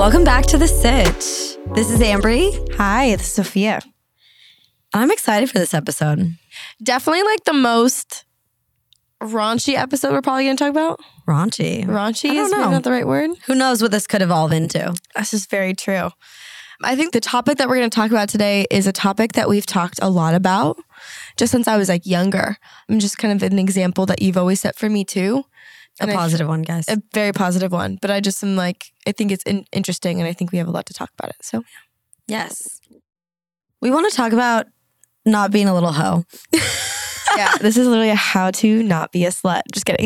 Welcome back to The Sitch. This is Ambry. Hi, this is Sophia. I'm excited for this episode. Definitely like the most raunchy episode we're probably going to talk about. Raunchy. Raunchy is maybe not the right word. Who knows what this could evolve into? That's just very true. I think the topic that we're going to talk about today is a topic that we've talked a lot about just since I was like younger. I'm just kind of an example that you've always set for me too. A positive one, guys. A very positive one. But I just am like, I think it's interesting and I think we have a lot to talk about it. So, yes. We want to talk about not being a little hoe. yeah, this is literally a how to not be a slut. Just kidding.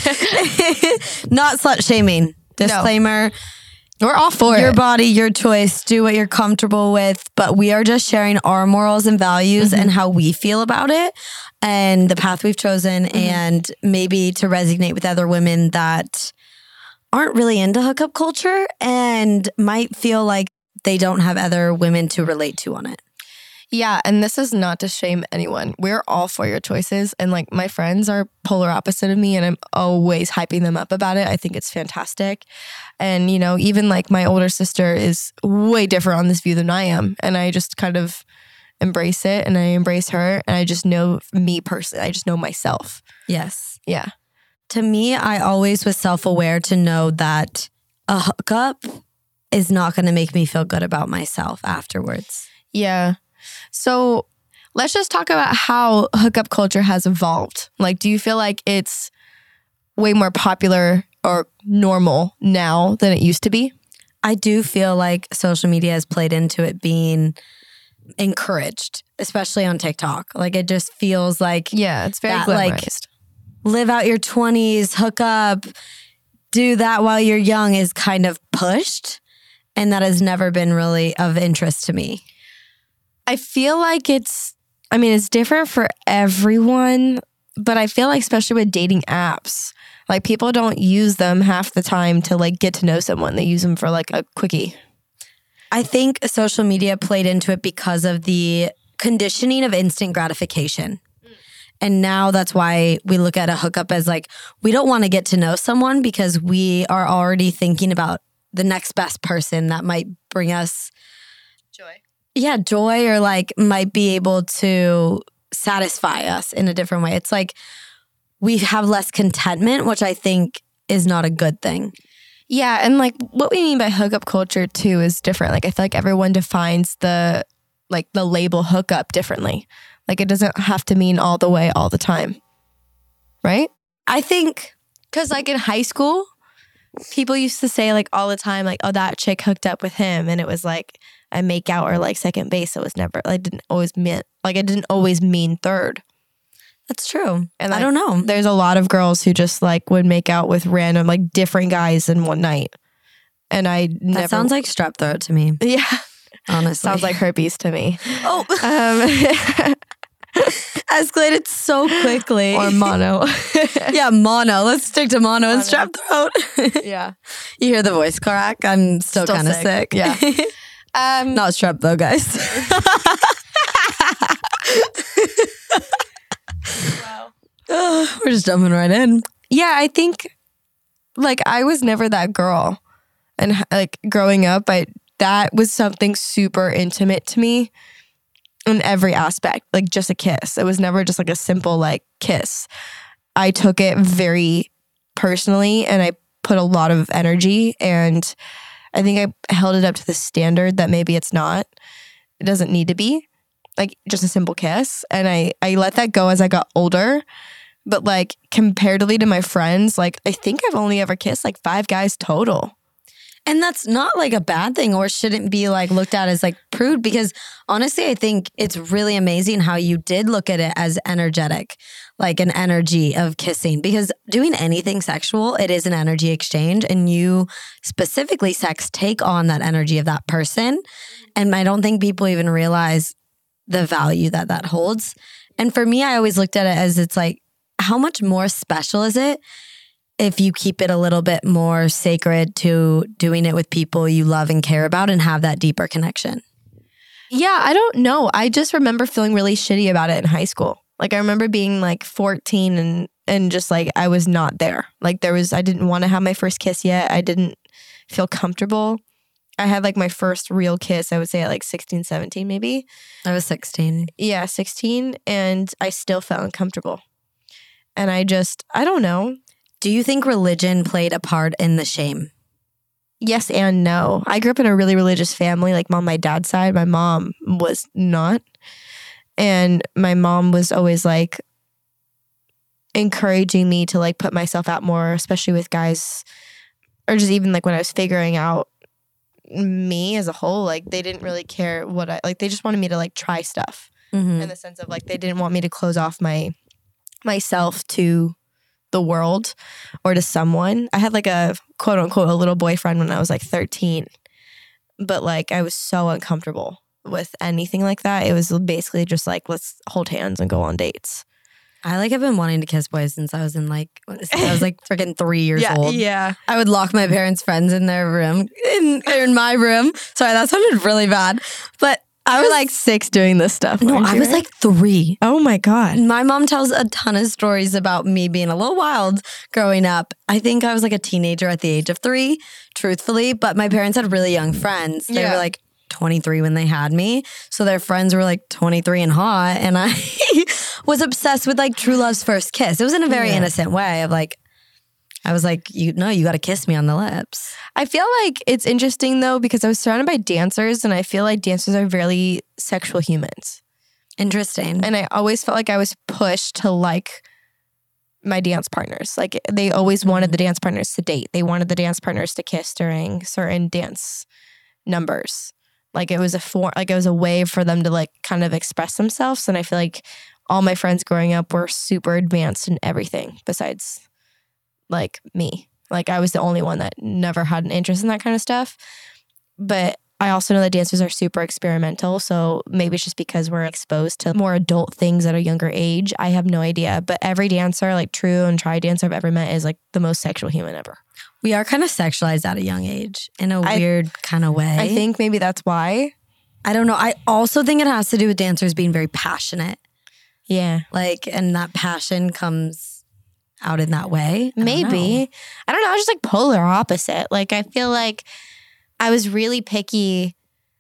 Not slut shaming. Disclaimer. No. We're all for your it. body, your choice. Do what you're comfortable with. But we are just sharing our morals and values and how we feel about it and the path we've chosen and maybe to resonate with other women that aren't really into hookup culture and might feel like they don't have other women to relate to on it. Yeah, and this is not to shame anyone. We're all for your choices. And like my friends are polar opposite of me and I'm always hyping them up about it. I think it's fantastic. And, you know, even like my older sister is way different on this view than I am. And I just kind of embrace it and I embrace her. And I just know me personally, I just know myself. Yes. Yeah. To me, I always was self-aware to know that a hookup is not going to make me feel good about myself afterwards. Yeah. So let's just talk about how hookup culture has evolved. Like, do you feel like it's way more popular or normal now than it used to be? I do feel like social media has played into it being encouraged, especially on TikTok. Like, it just feels like Yeah, it's very that, glamorized. like, live out your 20s, hook up, do that while you're young is kind of pushed. And that has never been really of interest to me. I feel like it's different for everyone, but I feel like especially with dating apps, like people don't use them half the time to like get to know someone. They use them for like a quickie. I think social media played into it because of the conditioning of instant gratification. And now that's why we look at a hookup as like, we don't want to get to know someone because we are already thinking about the next best person that might bring us Joy. Yeah, joy or like might be able to satisfy us in a different way. It's like we have less contentment, which I think is not a good thing. Yeah, and like what we mean by hookup culture too is different. Like I feel like everyone defines the label hookup differently. Like it doesn't have to mean all the way all the time. Right? I think because like in high school, people used to say like all the time like, oh, that chick hooked up with him and it was like a make out or like second base. It was never like it didn't always mean third. That's true. And I don't know. There's a lot of girls who just like would make out with random like different guys in one night. And That sounds like strep throat to me. Yeah. Honestly. Sounds like herpes to me. Oh. Escalated so quickly. Or mono. Yeah, mono. Let's stick to mono and strep throat. Yeah. You hear the voice crack? I'm still kind of sick. Yeah. Not strep though, guys. Wow. We're just jumping right in. Yeah, I think like I was never that girl. And like growing up, that was something super intimate to me in every aspect. Like just a kiss. It was never just like a simple like kiss. I took it very personally and I put a lot of energy and I think I held it up to the standard that maybe it's not. It doesn't need to be. Like just a simple kiss. And I let that go as I got older. But like comparatively to my friends, like I think I've only ever kissed like 5 guys total. And that's not like a bad thing or shouldn't be like looked at as like prude because honestly, I think it's really amazing how you did look at it as energetic, like an energy of kissing because doing anything sexual, it is an energy exchange and you specifically sex take on that energy of that person. And I don't think people even realize the value that that holds. And for me, I always looked at it as it's like, how much more special is it if you keep it a little bit more sacred to doing it with people you love and care about and have that deeper connection? Yeah, I don't know. I just remember feeling really shitty about it in high school. Like I remember being like 14 and just like I was not there. Like I didn't want to have my first kiss yet. I didn't feel comfortable. I had like my first real kiss, I would say at like 16, 17 maybe. I was 16. Yeah, 16. And I still felt uncomfortable. And I don't know. Do you think religion played a part in the shame? Yes and no. I grew up in a really religious family, like on my dad's side. My mom was not. And my mom was always like encouraging me to like put myself out more, especially with guys, or just even like when I was figuring out me as a whole. Like they didn't really care what they just wanted me to like try stuff in the sense of like they didn't want me to close off myself to the world or to someone. I had like a quote unquote a little boyfriend when I was like 13, but like I was so uncomfortable with anything like that. It was basically just like, let's hold hands and go on dates. I like have been wanting to kiss boys since I was in like freaking 3 years old. Yeah. I would lock my parents' friends in their room, in my room. Sorry, that sounded really bad. But I was like 6 doing this stuff. No, I was like 3. Oh my God. My mom tells a ton of stories about me being a little wild growing up. I think I was like a teenager at the age of 3, truthfully. But my parents had really young friends. They were like 23 when they had me. So their friends were like 23 and hot. And I was obsessed with like true love's first kiss. It was in a very innocent way of like, I was like, you got to kiss me on the lips. I feel like it's interesting though, because I was surrounded by dancers and I feel like dancers are very sexual humans. Interesting. And I always felt like I was pushed to like my dance partners. Like they always wanted the dance partners to date. They wanted the dance partners to kiss during certain dance numbers. Like it was a way for them to like kind of express themselves. And I feel like all my friends growing up were super advanced in everything besides like me. Like I was the only one that never had an interest in that kind of stuff. But I also know that dancers are super experimental. So maybe it's just because we're exposed to more adult things at a younger age. I have no idea. But every dancer, like true and try dancer I've ever met is like the most sexual human ever. We are kind of sexualized at a young age in a weird kind of way. I think maybe that's why. I don't know. I also think it has to do with dancers being very passionate. Yeah. Like, and that passion comes out in that way. Maybe. I don't know. I was just like polar opposite. Like, I feel like I was really picky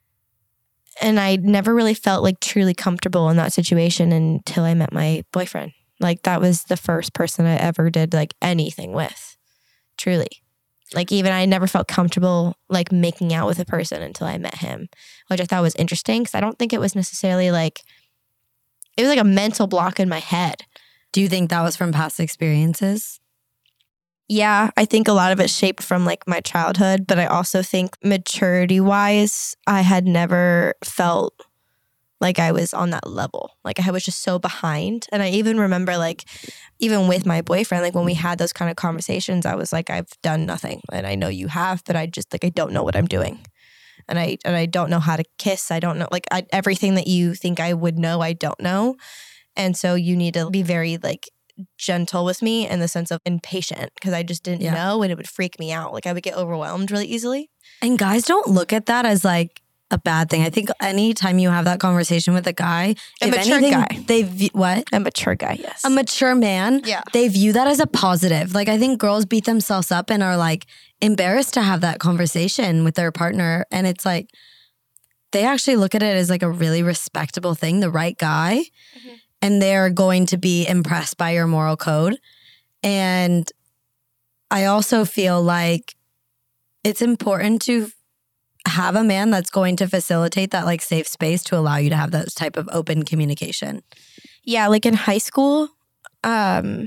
and I never really felt like truly comfortable in that situation until I met my boyfriend. Like, that was the first person I ever did like anything with. Truly. Like even I never felt comfortable like making out with a person until I met him, which I thought was interesting because I don't think it was necessarily like, it was like a mental block in my head. Do you think that was from past experiences? Yeah, I think a lot of it shaped from like my childhood, but I also think maturity wise, I had never felt like I was on that level. Like I was just so behind. And I even remember like, even with my boyfriend, like when we had those kind of conversations, I was like, I've done nothing. And I know you have, but I just like, I don't know what I'm doing. And I don't know how to kiss. I don't know, like everything that you think I would know, I don't know. And so you need to be very like gentle with me in the sense of impatient because I just didn't know and it would freak me out. Like I would get overwhelmed really easily. And guys don't look at that as like a bad thing. I think anytime you have that conversation with a guy, a mature guy, they view, what? A mature guy, yes. A mature man, they view that as a positive. Like I think girls beat themselves up and are like embarrassed to have that conversation with their partner. And it's like, they actually look at it as like a really respectable thing, the right guy. Mm-hmm. And they're going to be impressed by your moral code. And I also feel like it's important to have a man that's going to facilitate that like safe space to allow you to have that type of open communication. Yeah, like in high school, I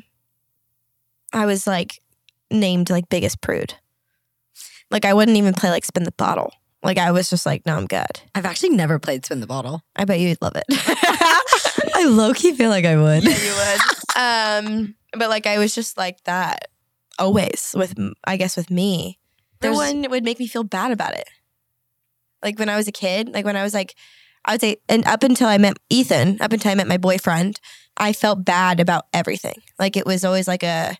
was like named like biggest prude. Like I wouldn't even play like spin the bottle. Like I was just like, no, I'm good. I've actually never played spin the bottle. I bet you'd love it. I low-key feel like I would. Yeah, you would. But like I was just like that always with, I guess with me. No one would make me feel bad about it. Like when I was a kid, like when I was like, I would say, and up until I met Ethan, up until I met my boyfriend, I felt bad about everything. Like it was always like a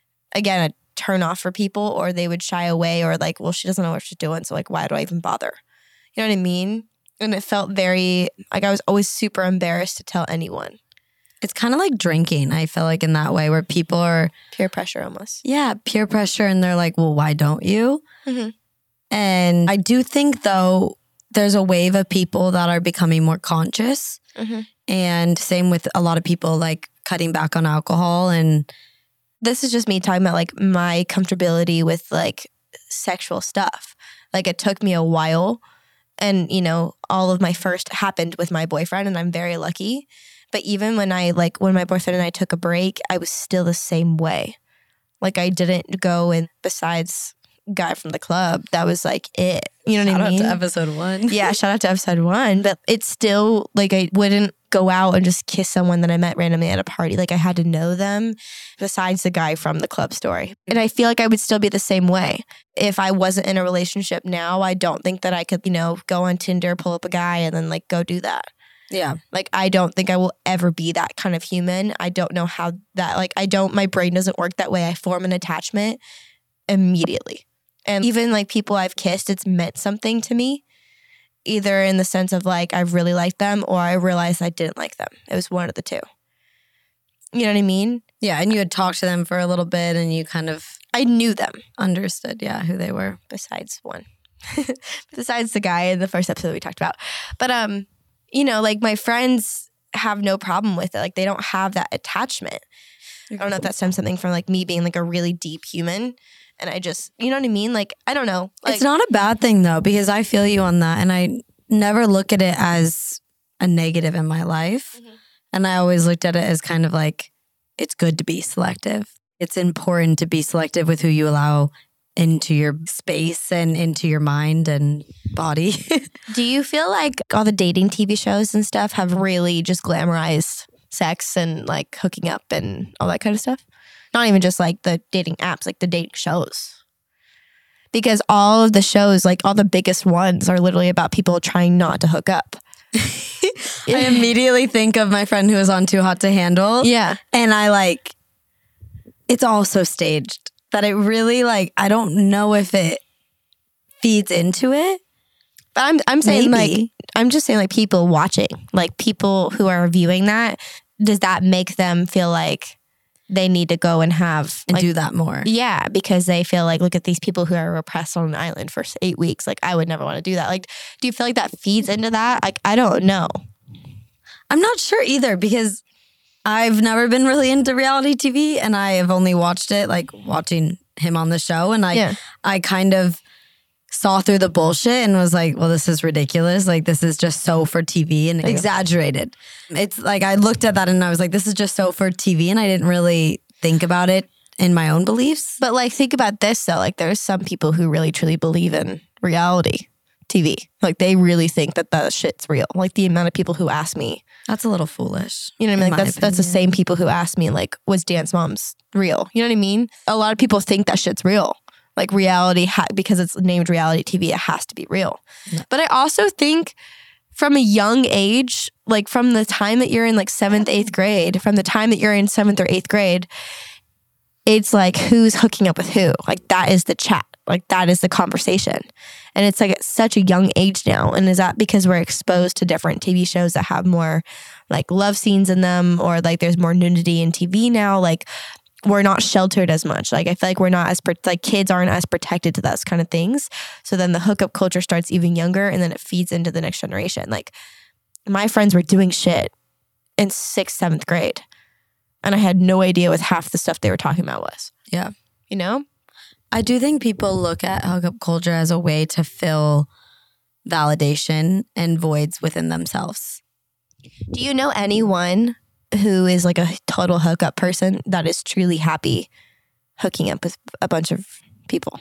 turn off for people, or they would shy away, or like, well, she doesn't know what she's doing, so like, why do I even bother? You know what I mean? And it felt very, like I was always super embarrassed to tell anyone. It's kind of like drinking, I feel like in that way, where people are... Peer pressure almost. Yeah, peer pressure, and they're like, well, why don't you? Mm-hmm. And I do think, though, there's a wave of people that are becoming more conscious. And same with a lot of people like cutting back on alcohol. And this is just me talking about like my comfortability with like sexual stuff. Like it took me a while, and you know, all of my first happened with my boyfriend, and I'm very lucky. But even when my boyfriend and I took a break, I was still the same way. Like I didn't go, and besides guy from the club, that was like it. You know what I mean? Shout out to episode 1. Yeah, shout out to episode 1. But it's still like I wouldn't go out and just kiss someone that I met randomly at a party. Like I had to know them besides the guy from the club story. And I feel like I would still be the same way. If I wasn't in a relationship now, I don't think that I could, you know, go on Tinder, pull up a guy and then like go do that. Yeah. Like I don't think I will ever be that kind of human. I don't know how that, like my brain doesn't work that way. I form an attachment immediately. And even like people I've kissed, it's meant something to me, either in the sense of like I really liked them or I realized I didn't like them. It was one of the two. You know what I mean? Yeah. And you had talked to them for a little bit and you kind of I knew them. Understood, yeah, who they were. Besides one. Besides the guy in the first episode we talked about. But you know, like my friends have no problem with it. Like they don't have that attachment. I don't know if that stems something from like me being like a really deep human. And I just, you know what I mean? Like, I don't know. Like, it's not a bad thing though, because I feel you on that. And I never look at it as a negative in my life. And I always looked at it as kind of like, it's good to be selective. It's important to be selective with who you allow into your space and into your mind and body. Do you feel like all the dating TV shows and stuff have really just glamorized sex and like hooking up and all that kind of stuff? Not even just like the dating apps, like the dating shows. Because all of the shows, like all the biggest ones are literally about people trying not to hook up. I immediately think of my friend who was on Too Hot to Handle. Yeah. And I like, it's all so staged that it really like, I don't know if it feeds into it. But I'm saying Maybe. like, I'm just saying like people watching, like people who are viewing that, does that make them feel like they need to go and have And like, do that more. Yeah, because they feel like, look at these people who are repressed on an island for 8 weeks. Like, I would never want to do that. Like, do you feel like that feeds into that? Like, I don't know. I'm not sure either because I've never been really into reality TV and I have only watched it like watching him on the show. And I kind of saw through the bullshit and was like, well, this is ridiculous. Like, this is just so for TV and exaggerated. It's like, I looked at that and I was like, this is just so for TV. And I didn't really think about it in my own beliefs. But like, think about this though. Like, there's some people who really truly believe in reality TV. Like, they really think that that shit's real. Like, the amount of people who ask me. That's a little foolish. You know what I mean? Like, that's the same people who ask me, like, was Dance Moms real? You know what I mean? A lot of people think that shit's real. Like reality, because it's named reality TV, it has to be real. Yeah. But I also think from a young age, like from the time that you're in like 7th, 8th grade, from the time that you're in 7th or 8th grade, it's like who's hooking up with who. Like that is the chat. Like that is the conversation. And it's like at such a young age now. And is that because we're exposed to different TV shows that have more like love scenes in them, or like there's more nudity in TV now? Like we're not sheltered as much. Like I feel like we're not as like kids aren't as protected to those kind of things. So then the hookup culture starts even younger, and then it feeds into the next generation. Like my friends were doing shit in 6th, 7th grade, and I had no idea what half the stuff they were talking about was. Yeah, you know, I do think people look at hookup culture as a way to fill validation and voids within themselves. Do you know anyone who is like a total hookup person that is truly happy hooking up with a bunch of people?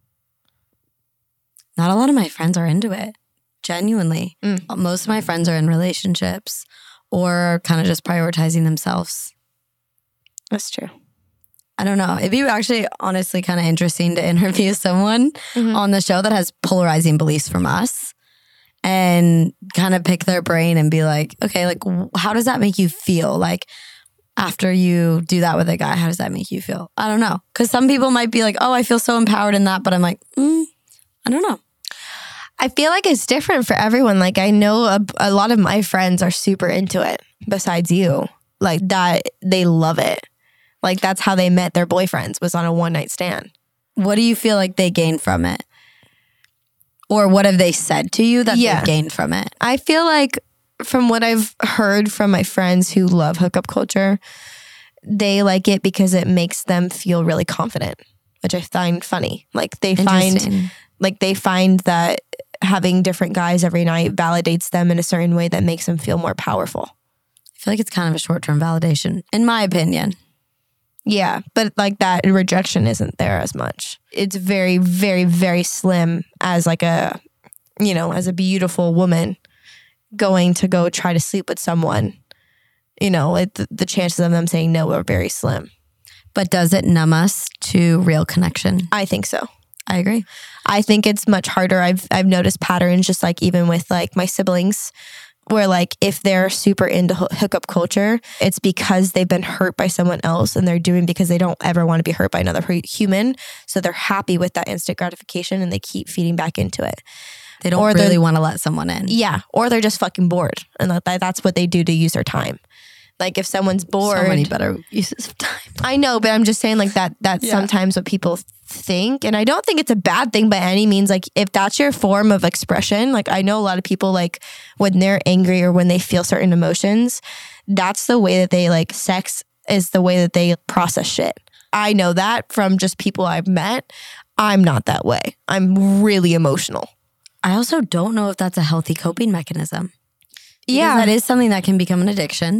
Not a lot of my friends are into it. Genuinely. Most of my friends are in relationships or kind of just prioritizing themselves. That's true. I don't know. It'd be actually honestly kind of interesting to interview someone on the show that has polarizing beliefs from us. And kind of pick their brain and be like, okay, like, how does that make you feel? Like, after you do that with a guy, how does that make you feel? I don't know. Because some people might be like, oh, I feel so empowered in that. But I'm like, I don't know. I feel like it's different for everyone. Like, I know a lot of my friends are super into it, besides you. Like, that they love it. Like, that's how they met their boyfriends, was on a one-night stand. What do you feel like they gained from it? Or what have they said to you that Yeah. they've gained from it? I feel like from what I've heard from my friends who love hookup culture, they like it because it makes them feel really confident, which I find funny. Like they Interesting. find that having different guys every night validates them in a certain way that makes them feel more powerful. I feel like it's kind of a short-term validation, in my opinion. Yeah, but like that rejection isn't there as much. It's very, very, very slim as like a, as a beautiful woman going to go try to sleep with someone. The chances of them saying no are very slim. But does it numb us to real connection? I think so. I agree. I think it's much harder. I've noticed patterns just like even with like my siblings where like if they're super into hookup culture, it's because they've been hurt by someone else and they're doing because they don't ever want to be hurt by another human. So they're happy with that instant gratification and they keep feeding back into it. They don't really want to let someone in. Yeah. Or they're just fucking bored. And that's what they do to use their time. Like if someone's bored. So many better uses of time. I know, but I'm just saying like that's sometimes what people think. And I don't think it's a bad thing by any means. Like if that's your form of expression, like I know a lot of people like when they're angry or when they feel certain emotions, that's the way that they like sex is the way that they process shit. I know that from just people I've met. I'm not that way. I'm really emotional. I also don't know if that's a healthy coping mechanism. Yeah. Because that is something that can become an addiction.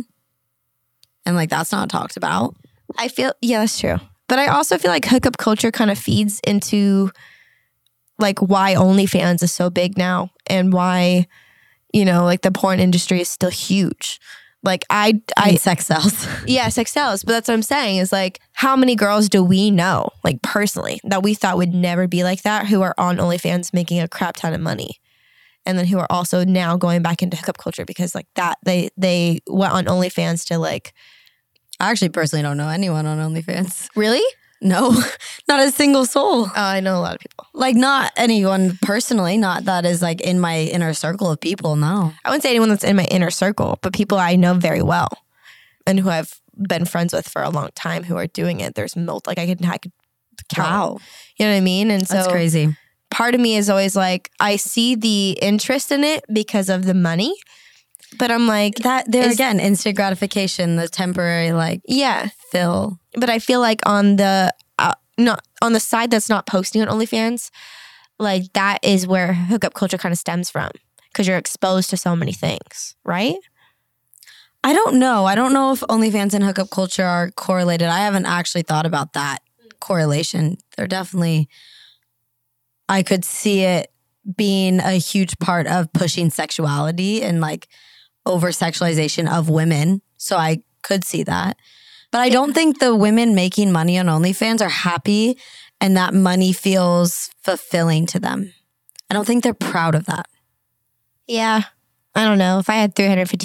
And like that's not talked about. I feel, yeah, that's true. But I also feel like hookup culture kind of feeds into like why OnlyFans is so big now and why, like the porn industry is still huge. Like I sex sells. Yeah, sex sells. But that's what I'm saying is like, how many girls do we know, like personally, that we thought would never be like that, who are on OnlyFans making a crap ton of money? And then who are also now going back into hookup culture because like that, they went on OnlyFans to like. I actually personally don't know anyone on OnlyFans. Really? No, not a single soul. I know a lot of people. Like not anyone personally, not that is like in my inner circle of people, no. I wouldn't say anyone that's in my inner circle, but people I know very well and who I've been friends with for a long time who are doing it. There's like I could count. Wow. You know what I mean? And so that's crazy. Part of me is always like, I see the interest in it because of the money. But I'm like that there again, instant gratification, the temporary like fill. But I feel like on the not on the side that's not posting on OnlyFans, like that is where hookup culture kind of stems from because you're exposed to so many things, right? I don't know. I don't know if OnlyFans and hookup culture are correlated. I haven't actually thought about that correlation. They're definitely. I could see it being a huge part of pushing sexuality and like over sexualization of women. So I could see that. But I don't think the women making money on OnlyFans are happy and that money feels fulfilling to them. I don't think they're proud of that. Yeah. I don't know. If I had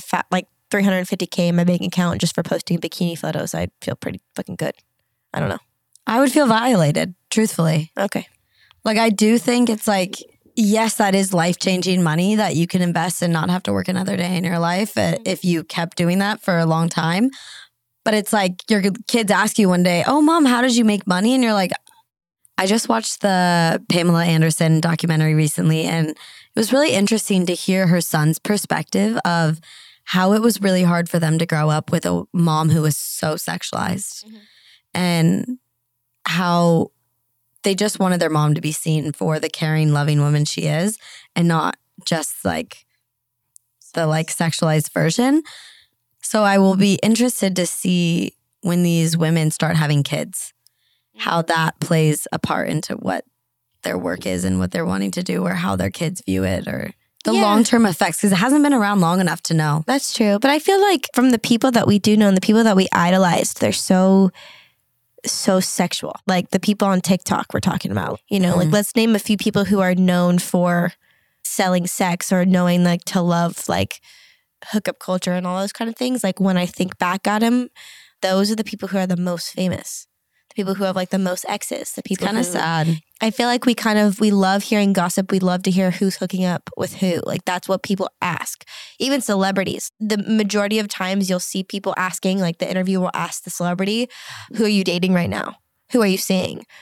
350K in my bank account just for posting bikini photos, I'd feel pretty fucking good. I don't know. I would feel violated, truthfully. Okay. Like I do think it's like, yes, that is life-changing money that you can invest and not have to work another day in your life if you kept doing that for a long time. But it's like your kids ask you one day, oh, Mom, how did you make money? And you're like, I just watched the Pamela Anderson documentary recently, and it was really interesting to hear her son's perspective of how it was really hard for them to grow up with a mom who was so sexualized and how they just wanted their mom to be seen for the caring, loving woman she is and not just like the like sexualized version. So I will be interested to see when these women start having kids, how that plays a part into what their work is and what they're wanting to do or how their kids view it or the long-term effects because it hasn't been around long enough to know. That's true. But I feel like from the people that we do know and the people that we idolized, they're so sexual. Like the people on TikTok we're talking about, like let's name a few people who are known for selling sex or knowing like to love like hookup culture and all those kind of things. Like when I think back at them, those are the people who are the most famous. The people who have like the most exes. The people kind of sad. I feel like we love hearing gossip. We love to hear who's hooking up with who. Like that's what people ask. Even celebrities. The majority of times you'll see people asking, like the interviewer will ask the celebrity, who are you dating right now? Who are you seeing?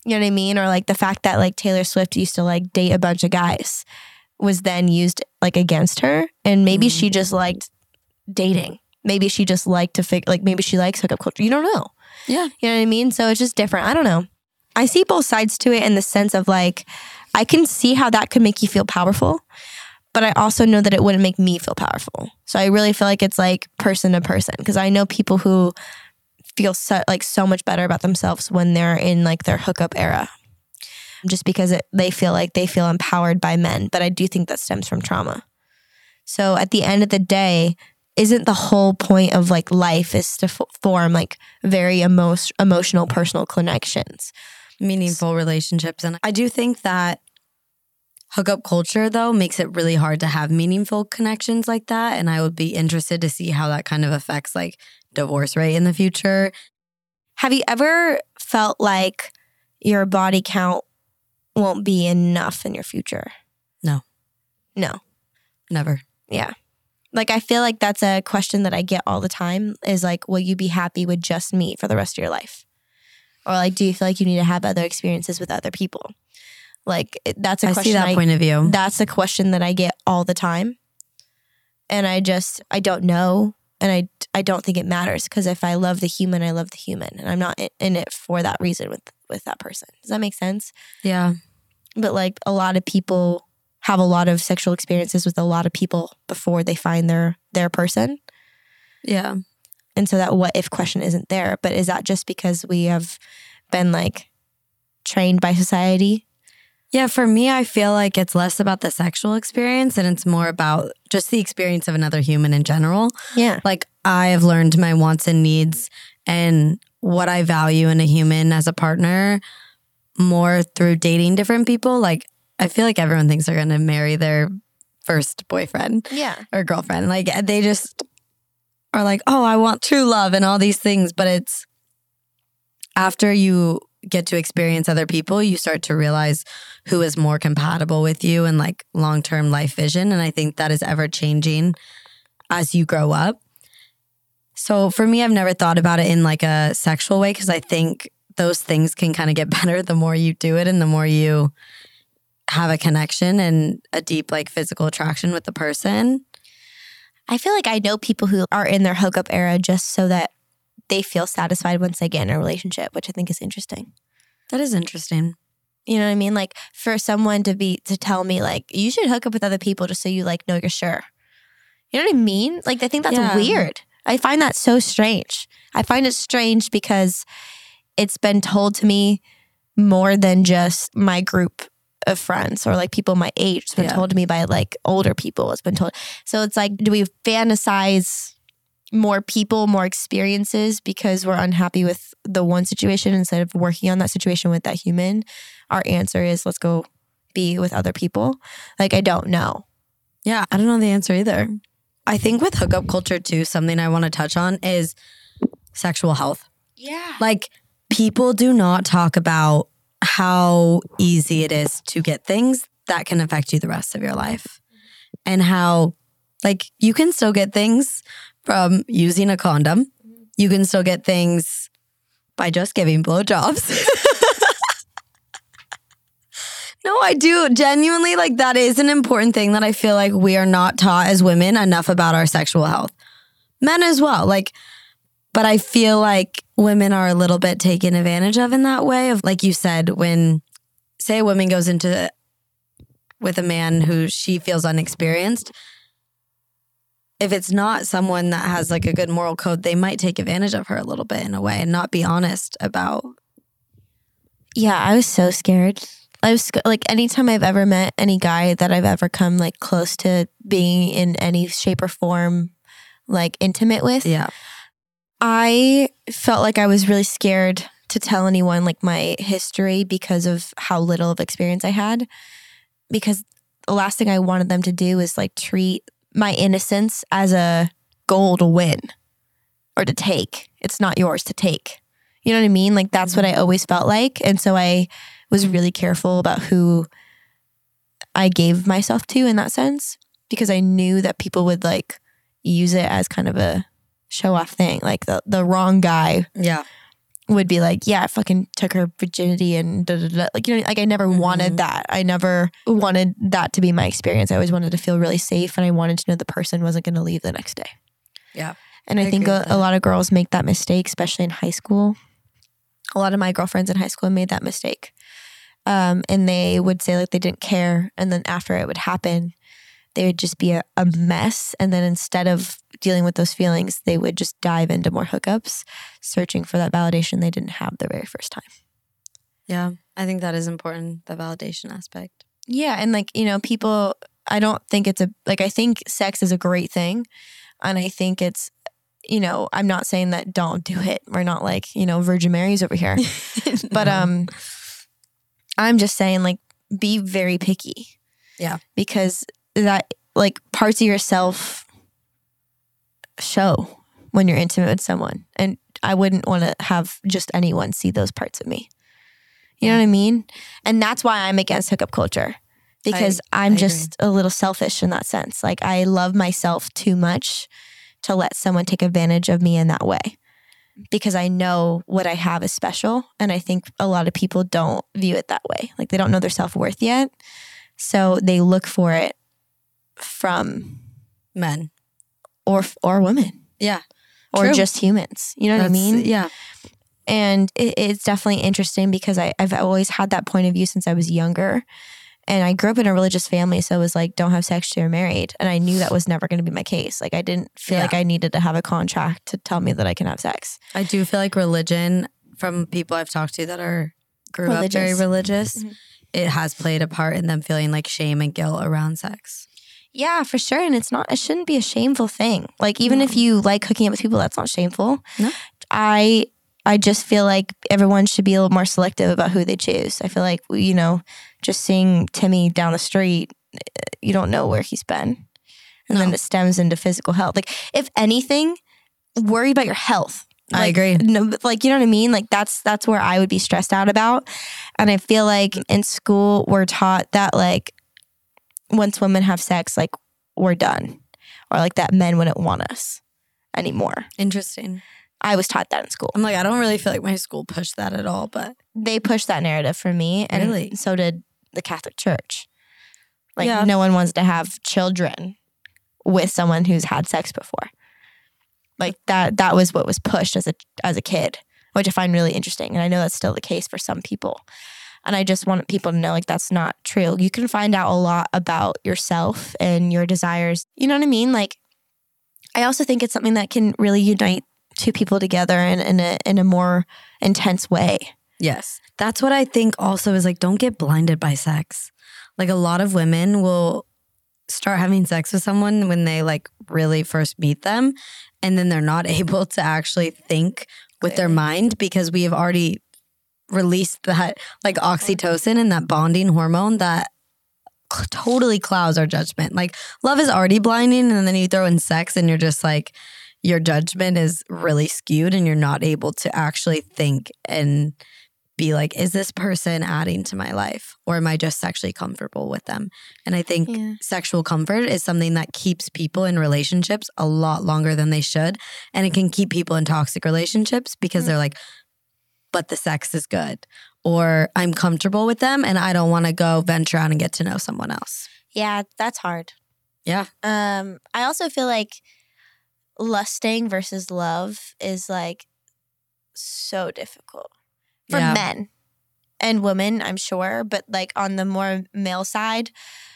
You know what I mean? Or like the fact that like Taylor Swift used to like date a bunch of guys was then used like against her. And maybe she just liked dating. Maybe she just liked to like maybe she likes hookup culture. You don't know. Yeah. You know what I mean? So it's just different. I don't know. I see both sides to it in the sense of like, I can see how that could make you feel powerful, but I also know that it wouldn't make me feel powerful. So I really feel like it's like person to person, because I know people who feel so much better about themselves when they're in like their hookup era, just because they feel empowered by men. But I do think that stems from trauma. So at the end of the day, isn't the whole point of like life is to form like very emotional, personal connections, meaningful relationships. And I do think that hookup culture though makes it really hard to have meaningful connections like that. And I would be interested to see how that kind of affects like divorce rate in the future. Have you ever felt like your body count won't be enough in your future? No. Never. Yeah. Like, I feel like that's a question that I get all the time is like, will you be happy with just me for the rest of your life? Or like, do you feel like you need to have other experiences with other people? Like, that's a question. I see that point of view. That's a question that I get all the time. And I don't know. And I don't think it matters, because if I love the human, I love the human. And I'm not in it for that reason with that person. Does that make sense? Yeah. But like a lot of people have a lot of sexual experiences with a lot of people before they find their person. Yeah. And so that what if question isn't there. But is that just because we have been like trained by society? Yeah, for me, I feel like it's less about the sexual experience and it's more about just the experience of another human in general. Yeah. Like, I have learned my wants and needs and what I value in a human as a partner more through dating different people. Like, I feel like everyone thinks they're going to marry their first boyfriend or girlfriend. Like, they just are like, oh, I want true love and all these things. But it's after you get to experience other people, you start to realize who is more compatible with you and like long-term life vision. And I think that is ever changing as you grow up. So for me, I've never thought about it in like a sexual way, because I think those things can kind of get better the more you do it and the more you have a connection and a deep like physical attraction with the person. I feel like I know people who are in their hookup era just so that they feel satisfied once they get in a relationship, which I think is interesting. That is interesting. You know what I mean? Like, for someone to tell me like, you should hook up with other people just so you like know you're sure. You know what I mean? Like, I think that's weird. I find that so strange. I find it strange because it's been told to me more than just my group of friends or like people my age. It's been told to me by like older people. It's been told. So it's like, do we fantasize more people, more experiences because we're unhappy with the one situation instead of working on that situation with that human? Our answer is, let's go be with other people. Like, I don't know. Yeah, I don't know the answer either. I think with hookup culture too, something I want to touch on is sexual health. Yeah. Like, people do not talk about how easy it is to get things that can affect you the rest of your life. And how, like, you can still get things from using a condom. You can still get things by just giving blowjobs. No, I do genuinely, like, that is an important thing that I feel like we are not taught as women enough about our sexual health. Men as well, like, but I feel like women are a little bit taken advantage of in that way of, like you said, when, say, a woman goes into with a man who she feels unexperienced, if it's not someone that has like a good moral code, they might take advantage of her a little bit in a way and not be honest about. Yeah, I was so scared. I was like, anytime I've ever met any guy that I've ever come like close to being in any shape or form like intimate with, I felt like I was really scared to tell anyone like my history because of how little of experience I had. Because the last thing I wanted them to do is like treat my innocence as a goal to win or to take. It's not yours to take. You know what I mean? Like, that's what I always felt like. And so I was really careful about who I gave myself to in that sense, because I knew that people would like use it as kind of a show off thing. Like the wrong guy would be like, yeah, I fucking took her virginity and da, da, da. Like, you know, like I never wanted that. I never wanted that to be my experience. I always wanted to feel really safe, and I wanted to know the person wasn't going to leave the next day. Yeah. And I think a lot of girls make that mistake, especially in high school. A lot of my girlfriends in high school made that mistake. And they would say like they didn't care. And then after it would happen, they would just be a mess. And then instead of dealing with those feelings, they would just dive into more hookups, searching for that validation they didn't have the very first time. Yeah, I think that is important, the validation aspect. Yeah. And like, you know, people, I don't think it's I think sex is a great thing. And I think it's, you know, I'm not saying that don't do it. We're not like, you know, Virgin Marys over here. No. But I'm just saying like be very picky. Yeah. Because that like parts of yourself show when you're intimate with someone. And I wouldn't want to have just anyone see those parts of me. You know what I mean? And that's why I'm against hookup culture. Because I'm just a little selfish in that sense. Like I love myself too much to let someone take advantage of me in that way. Because I know what I have is special. And I think a lot of people don't view it that way. Like they don't know their self-worth yet. So they look for it from men or women. Yeah. Or True. just humans. You know what I mean? Yeah. And it's definitely interesting because I've always had that point of view since I was younger. And I grew up in a religious family, so it was like, don't have sex till you're married. And I knew that was never going to be my case. Like I didn't feel like I needed to have a contract to tell me that I can have sex. I do feel like religion, from people I've talked to that are grew up very religious, it has played a part in them feeling like shame and guilt around sex. Yeah, for sure. And it shouldn't be a shameful thing. Like even if you like hooking up with people, that's not shameful. No. I just feel like everyone should be a little more selective about who they choose. I feel like, you know, just seeing Timmy down the street, you don't know where he's been. And then it stems into physical health. Like, if anything, worry about your health. Like, I agree. No, like, you know what I mean? Like, that's where I would be stressed out about. And I feel like in school, we're taught that, like, once women have sex, like, we're done. Or, like, that men wouldn't want us anymore. Interesting. I was taught that in school. I'm like, I don't really feel like my school pushed that at all, but they pushed that narrative for me. And really? So did the Catholic Church. Like no one wants to have children with someone who's had sex before. Like that was what was pushed as a kid, which I find really interesting. And I know that's still the case for some people. And I just want people to know like that's not true. You can find out a lot about yourself and your desires. You know what I mean? Like I also think it's something that can really unite two people together in a more intense way. Yes. That's what I think also is like, don't get blinded by sex. Like a lot of women will start having sex with someone when they like really first meet them. And then they're not able to actually think with their mind because we have already released that like oxytocin and that bonding hormone that totally clouds our judgment. Like love is already blinding and then you throw in sex and you're just like, your judgment is really skewed and you're not able to actually think and be like, is this person adding to my life or am I just sexually comfortable with them? And I think sexual comfort is something that keeps people in relationships a lot longer than they should. And it can keep people in toxic relationships because they're like, but the sex is good or I'm comfortable with them and I don't want to go venture out and get to know someone else. Yeah, that's hard. Yeah. I also feel like lusting versus love is like so difficult for men and women, I'm sure. But like on the more male side,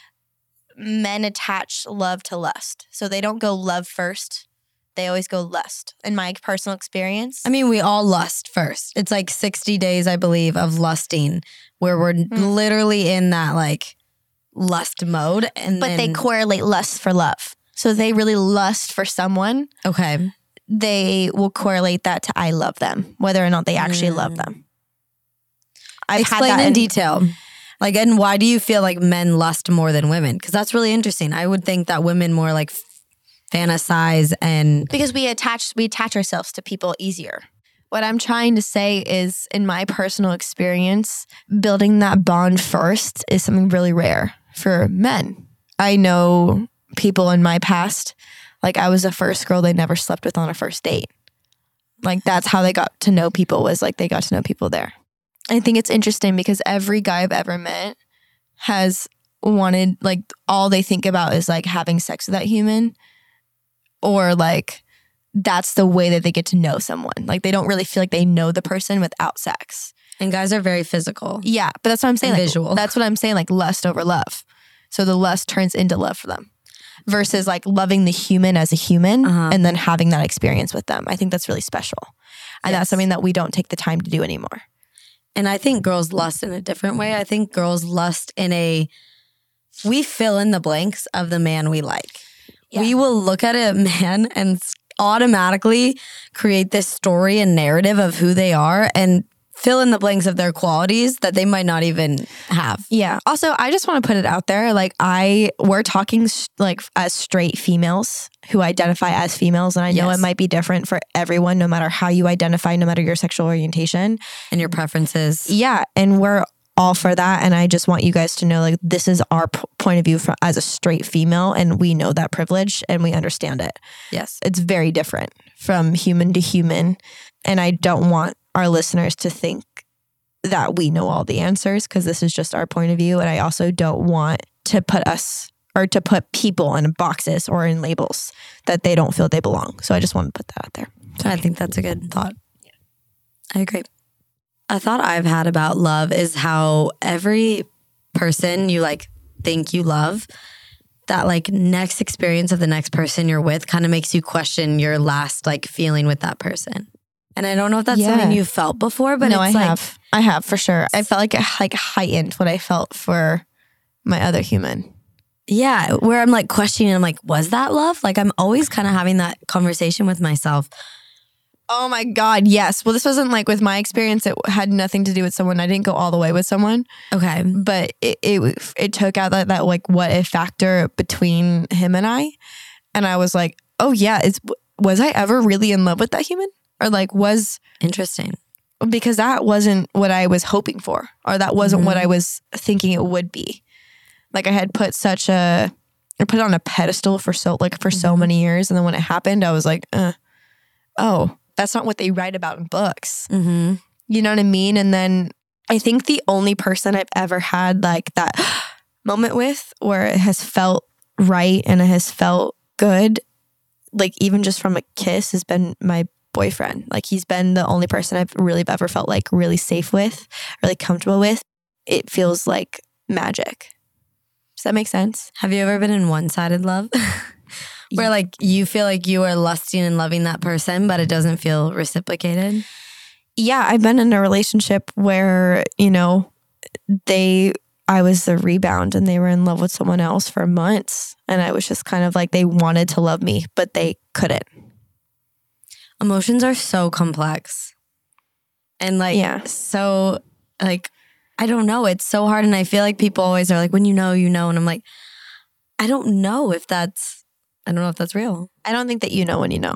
men attach love to lust. So they don't go love first. They always go lust. In my personal experience. I mean, we all lust first. It's like 60 days, I believe, of lusting where we're literally in that like lust mode. But they correlate lust for love. So they really lust for someone. Okay. They will correlate that to I love them, whether or not they actually love them. Explain in detail. Like, and why do you feel like men lust more than women? Because that's really interesting. I would think that women more like fantasize and... Because we attach ourselves to people easier. What I'm trying to say is, in my personal experience, building that bond first is something really rare for men. I know people in my past, like I was the first girl they never slept with on a first date. Like that's how they got to know people, was like they got to know people there. I think it's interesting because every guy I've ever met has wanted, like, all they think about is like having sex with that human, or like that's the way that they get to know someone. Like they don't really feel like they know the person without sex. And guys are very physical. Yeah, but that's what I'm saying. Like, visual. That's what I'm saying. Like lust over love. So the lust turns into love for them, versus like loving the human as a human and then having that experience with them. I think that's really special, and that's something that we don't take the time to do anymore. And I think girls lust in a different way. I think girls lust we fill in the blanks of the man we like. Yeah. We will look at a man and automatically create this story and narrative of who they are and fill in the blanks of their qualities that they might not even have. Yeah. Also, I just want to put it out there. Like we're talking like as straight females who identify as females. And I know it might be different for everyone, no matter how you identify, no matter your sexual orientation. And your preferences. Yeah. And we're all for that. And I just want you guys to know, like, this is our point of view as a straight female. And we know that privilege and we understand it. Yes. It's very different from human to human. And I don't want our listeners to think that we know all the answers, because this is just our point of view. And I also don't want to put us, or to put people in boxes or in labels that they don't feel they belong. So I just want to put that out there. I think that's a good thought. Yeah. I agree. A thought I've had about love is how every person you like think you love, that like next experience of the next person you're with kind of makes you question your last like feeling with that person. And I don't know if that's something you felt before, but no, it's I have for sure. I felt like it like heightened what I felt for my other human. Yeah, where I'm like questioning, I'm like, was that love? Like I'm always kind of having that conversation with myself. Oh my God, yes. Well, this wasn't like with my experience. It had nothing to do with someone. I didn't go all the way with someone. Okay. But it took out that like what if factor between him and I. And I was like, oh yeah, was I ever really in love with that human? Or like was... Interesting. Because that wasn't what I was hoping for, or that wasn't what I was thinking it would be. Like I had put I put it on a pedestal for so many years. And then when it happened, I was like, oh, that's not what they write about in books. Mm-hmm. You know what I mean? And then I think the only person I've ever had like that moment with where it has felt right and it has felt good, like even just from a kiss, has been my boyfriend. Like he's been the only person I've really ever felt like really safe with, really comfortable with. It feels like magic. Does that make sense? Have you ever been in one-sided love? Where like you feel like you are lusting and loving that person, but it doesn't feel reciprocated? Yeah, I've been in a relationship where, you know, I was the rebound and they were in love with someone else for months. And I was just kind of like, they wanted to love me, but they couldn't. Emotions are so complex. And like, so like, I don't know. It's so hard. And I feel like people always are like, when you know, you know. And I'm like, I don't know if that's real. I don't think that you know when you know.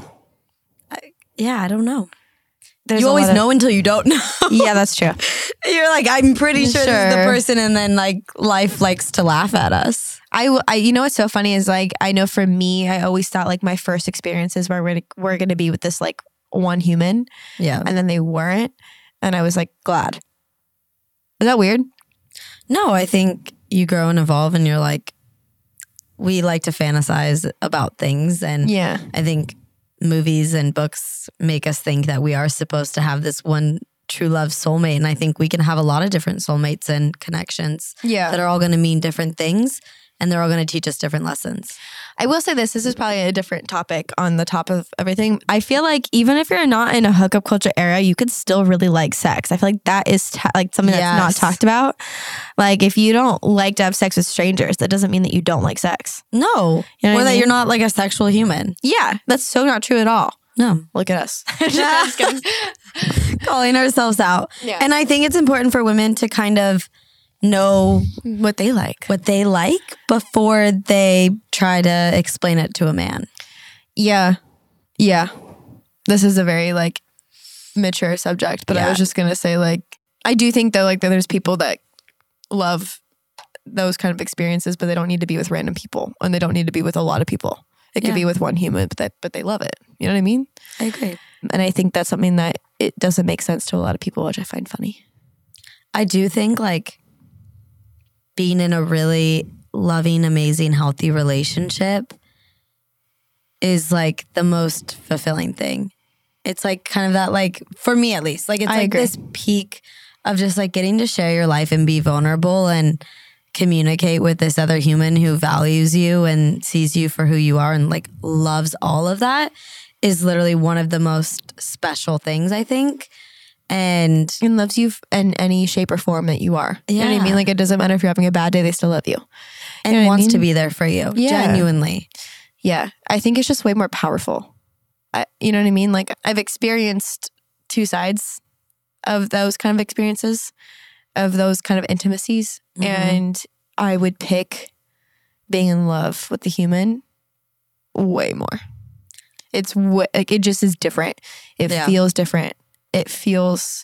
I don't know. There's you always know until you don't know. Yeah, that's true. You're like, I'm pretty sure this is the person. And then like life likes to laugh at us. I you know what's so funny is like, I know for me, I always thought like my first experiences were we're going to be with this like one human. Yeah. And then they weren't. And I was like, glad. Is that weird? No, I think you grow and evolve and you're like, we like to fantasize about things. And I think movies and books make us think that we are supposed to have this one true love soulmate. And I think we can have a lot of different soulmates and connections that are all going to mean different things. And they're all going to teach us different lessons. I will say this is probably a different topic on the top of everything. I feel like even if you're not in a hookup culture era, you could still really like sex. I feel like that is like something that's not talked about. Like if you don't like to have sex with strangers, that doesn't mean that you don't like sex. No. You know or that you're not like a sexual human. Yeah, that's so not true at all. No. Look at us. Just calling ourselves out. Yeah. And I think it's important for women to kind of know what they like before they try to explain it to a man. Yeah. This is a very like mature subject, but I was just gonna say like, I do think though like that there's people that love those kind of experiences, but they don't need to be with random people and they don't need to be with a lot of people. It could be with one human, but they love it. You know what I mean? I agree. And I think that's something that it doesn't make sense to a lot of people, which I find funny. I do think like being in a really loving, amazing, healthy relationship is like the most fulfilling thing. It's like kind of that, like, for me at least, like it's I like agree. this peak of just like getting to share your life and be vulnerable and communicate with this other human who values you and sees you for who you are and like loves all of that is literally one of the most special things, I think. And loves you in any shape or form that you are. You know what I mean? Like, it doesn't matter if you're having a bad day, they still love you. And You know what I wants to mean? be there for you, Yeah. genuinely. Yeah. I think it's just way more powerful. You know what I mean? Like, I've experienced two sides of those kind of experiences, of those kind of intimacies. Mhm. And I would pick being in love with the human way more. It's like, it just is different. It Yeah. feels different. It feels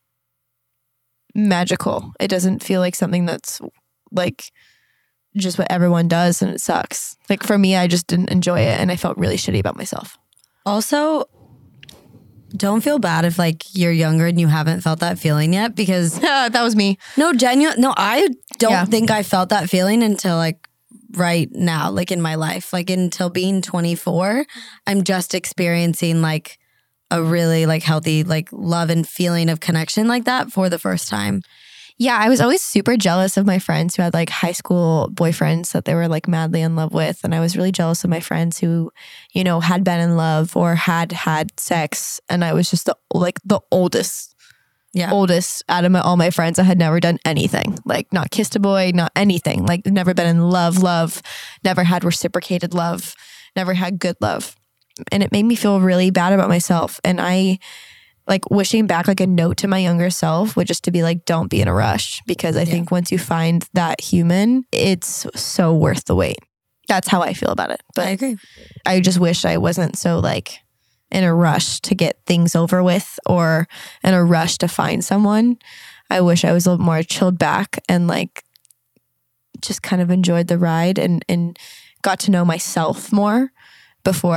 magical. It doesn't feel like something that's like just what everyone does and it sucks. Like, for me, I just didn't enjoy it and I felt really shitty about myself. Also, don't feel bad if like you're younger and you haven't felt that feeling yet, because That was me. I don't Yeah. think I felt that feeling until like right now, like in my life, like until being 24, I'm just experiencing like a really like healthy like love and feeling of connection like that for the first time. Yeah, I was always super jealous of my friends who had like high school boyfriends that they were like madly in love with. And I was really jealous of my friends who, you know, had been in love or had sex. And I was just the oldest out of all my friends. I had never done anything, like not kissed a boy, not anything, like never been in love, never had reciprocated love, never had good love. And it made me feel really bad about myself. And I like wishing back like a note to my younger self would just to be like, don't be in a rush, because I think once you find that human, it's so worth the wait. That's how I feel about it. But I agree. I just wish I wasn't so like in a rush to get things over with or in a rush to find someone. I wish I was a little more chilled back and like just kind of enjoyed the ride and got to know myself more before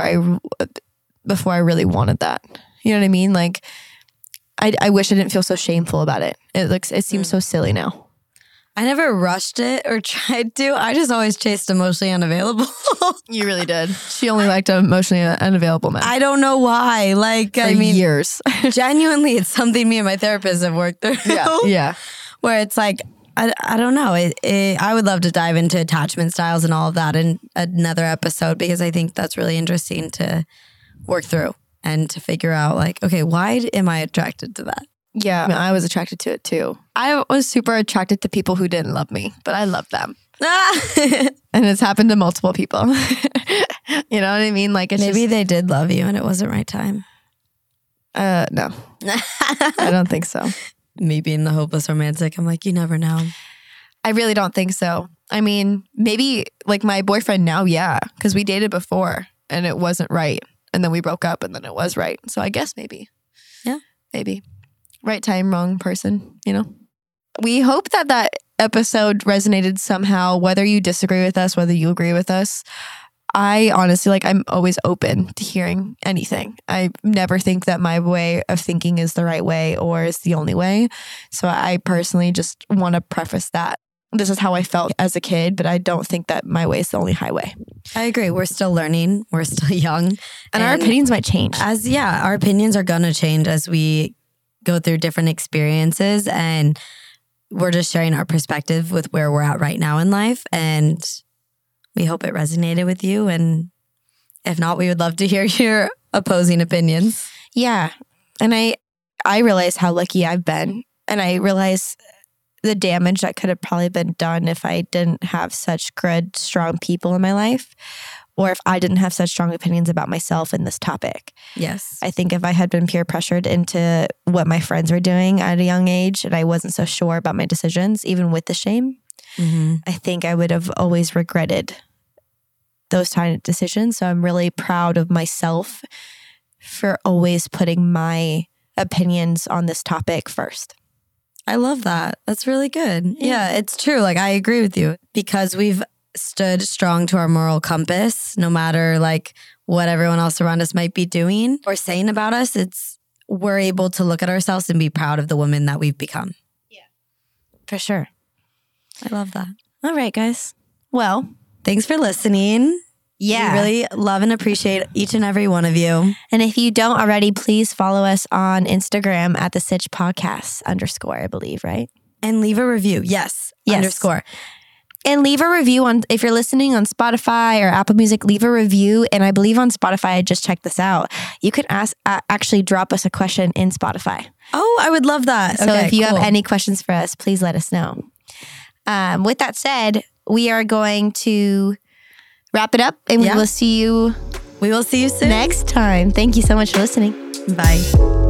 I really wanted that. You know what I mean? Like, I wish I didn't feel so shameful about it. It seems so silly now. I never rushed it or tried to. I just always chased emotionally unavailable. You really did. She only liked emotionally unavailable men. I don't know why. Like, For I mean, years. genuinely, it's something me and my therapist have worked through. Yeah. Where it's like, I don't know. I would love to dive into attachment styles and all of that in another episode, because I think that's really interesting to work through and to figure out like, okay, why am I attracted to that? Yeah. I mean, I was attracted to it too. I was super attracted to people who didn't love me, but I loved them. And it's happened to multiple people. You know what I mean? Like, it's Maybe they did love you and it wasn't right time. no, I don't think so. Me being the hopeless romantic, I'm like, you never know. I really don't think so. I mean, maybe like my boyfriend now, yeah, because we dated before and it wasn't right. And then we broke up and then it was right. So I guess maybe. Yeah. Maybe. Right time, wrong person, you know? We hope that episode resonated somehow, whether you disagree with us, whether you agree with us. I honestly, like, I'm always open to hearing anything. I never think that my way of thinking is the right way or is the only way. So I personally just want to preface that. This is how I felt as a kid, but I don't think that my way is the only highway. I agree. We're still learning. We're still young. And our opinions might change. Our opinions are going to change as we go through different experiences. And we're just sharing our perspective with where we're at right now in life. And we hope it resonated with you. And if not, we would love to hear your opposing opinions. Yeah. And I realize how lucky I've been. And I realize the damage that could have probably been done if I didn't have such good, strong people in my life, or if I didn't have such strong opinions about myself in this topic. Yes. I think if I had been peer pressured into what my friends were doing at a young age and I wasn't so sure about my decisions, even with the shame, I think I would have always regretted those kind of decisions. So I'm really proud of myself for always putting my opinions on this topic first. I love that. That's really good. Yeah, it's true. Like, I agree with you, because we've stood strong to our moral compass, no matter like what everyone else around us might be doing or saying about us. We're able to look at ourselves and be proud of the women that we've become. Yeah, for sure. I love that. All right, guys. Well, thanks for listening. Yeah. We really love and appreciate each and every one of you. And if you don't already, please follow us on Instagram at the Sitch Podcast _ I believe, right? And leave a review. Yes. _. And leave a review if you're listening on Spotify or Apple Music, leave a review. And I believe on Spotify, I just checked this out. You can actually drop us a question in Spotify. Oh, I would love that. So if you have any questions for us, please let us know. With that said, we are going to wrap it up and we will see you soon next time. Thank you so much for listening. Bye.